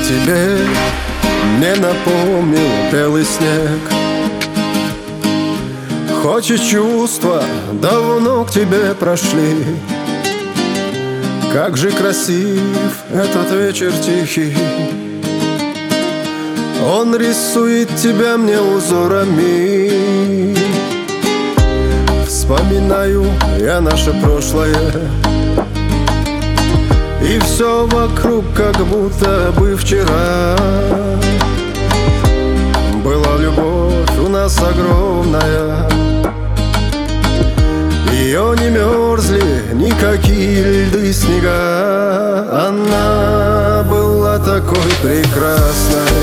тебе мне напомнил белый снег. Хоть и чувства давно к тебе прошли, как же красив этот вечер тихий. Он рисует тебя мне узорами. Вспоминаю я наше прошлое, и все вокруг как будто бы вчера. Была любовь у нас огромная, ее не мерзли никакие льды, снега. Она была такой прекрасной,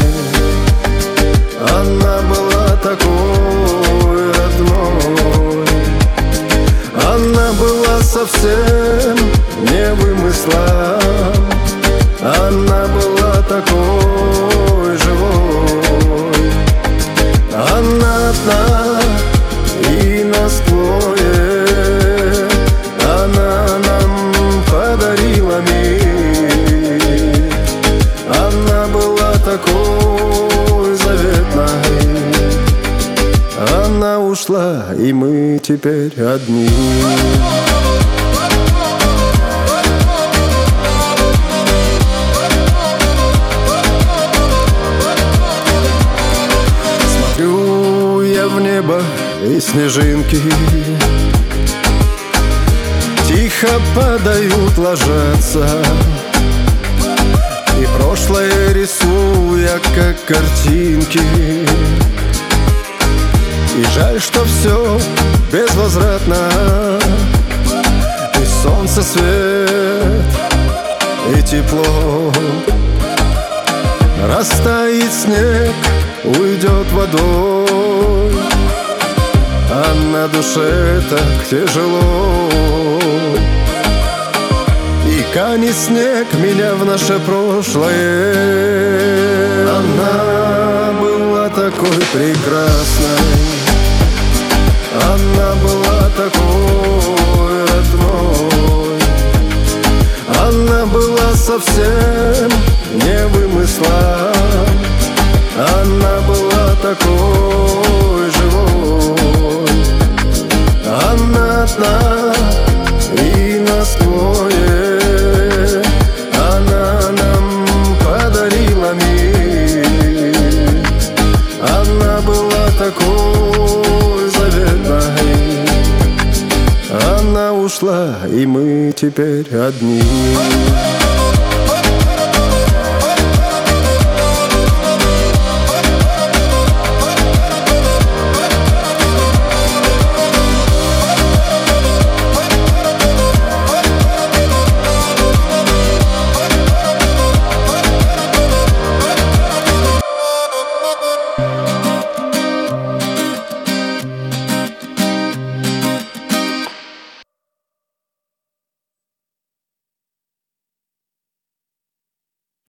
она была такой родной, она была совсем не вымысла, она была такой живой. Она одна и нас двое, она нам подарила мир. Она была такой заветной, она ушла, и мы теперь одни. Смотрю я в небо, и снежинки тихо падают, ложатся, и прошлое рисуя, как картинки. И жаль, что все безвозвратно, и солнце свет, и тепло. Растает снег, уйдет водой, а на душе так тяжело. И канет снег меня в наше прошлое. Она была такой прекрасной, она была такой родной, она была совсем не вымысла, она была такой живой. Она одна и нас двое, она нам подарила мир. Она была такой заветной, она ушла, и мы теперь одни.